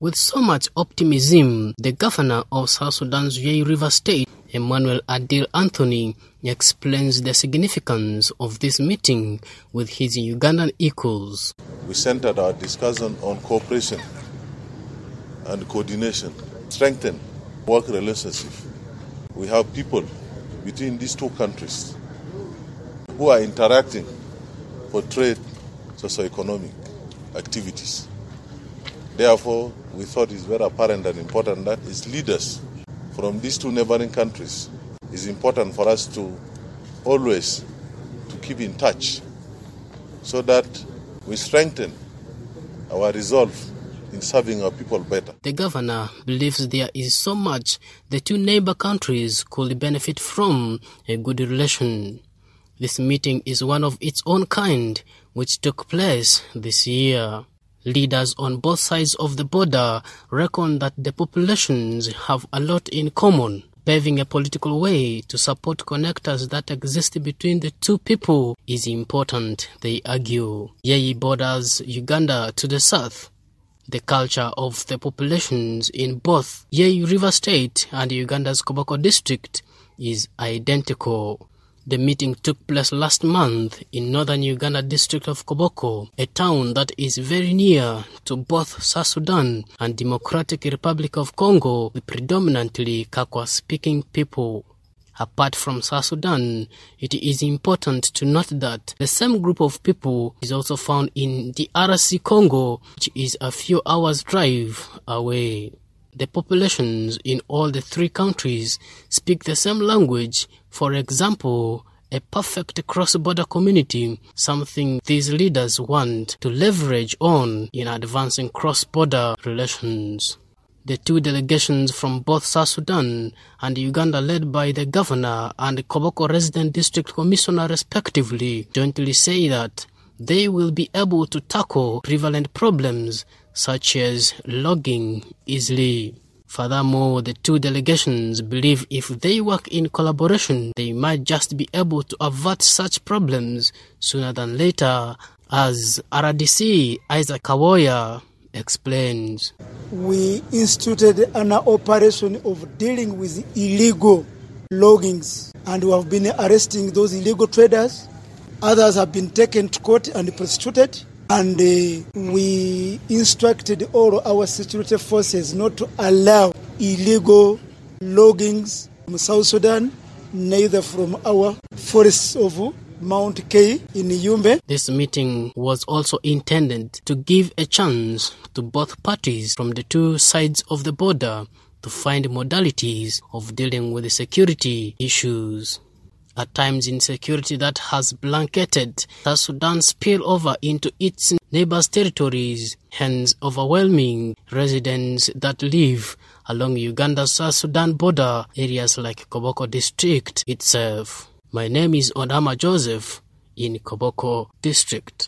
With so much optimism, the governor of South Sudan's Yei River State, Emmanuel Adil Anthony, explains the significance of this meeting with his Ugandan equals. We centered our discussion on cooperation and coordination, strengthen work relationship. We have people between these two countries who are interacting for trade, socio-economic activities. Therefore, we thought it's very apparent and important that its leaders from these two neighboring countries, it's important for us to always to keep in touch so that we strengthen our resolve in serving our people better. The governor believes there is so much the two neighbor countries could benefit from a good relation. This meeting is one of its own kind, which took place this year. Leaders on both sides of the border reckon that the populations have a lot in common. Paving a political way to support connectors that exist between the two people is important, they argue. Yei borders Uganda to the south. The culture of the populations in both Yei River State and Uganda's Koboko district is identical. The meeting took place last month in northern Uganda district of Koboko, a town that is very near to both South Sudan and Democratic Republic of Congo, with predominantly Kakwa-speaking people. Apart from South Sudan, it is important to note that the same group of people is also found in the DRC Congo, which is a few hours' drive away. The populations in all the three countries speak the same language. For example, a perfect cross-border community, something these leaders want to leverage on in advancing cross-border relations. The two delegations from both South Sudan and Uganda, led by the governor and the Koboko resident district commissioner respectively, jointly say that they will be able to tackle prevalent problems such as logging easily. Furthermore, the two delegations believe if they work in collaboration, they might just be able to avert such problems sooner than later, as RDC Isaac Kawoya explains. We instituted an operation of dealing with illegal loggings, and we have been arresting those illegal traders. Others have been taken to court and prosecuted. And we instructed all our security forces not to allow illegal loggings from South Sudan, neither from our forests of Mount Kei in Yumbe. This meeting was also intended to give a chance to both parties from the two sides of the border to find modalities of dealing with the security issues. At times, insecurity that has blanketed South Sudan spill over into its neighbors' territories, hence overwhelming residents that live along Uganda's South Sudan border areas like Koboko district itself. My name is Odama Joseph in Koboko district.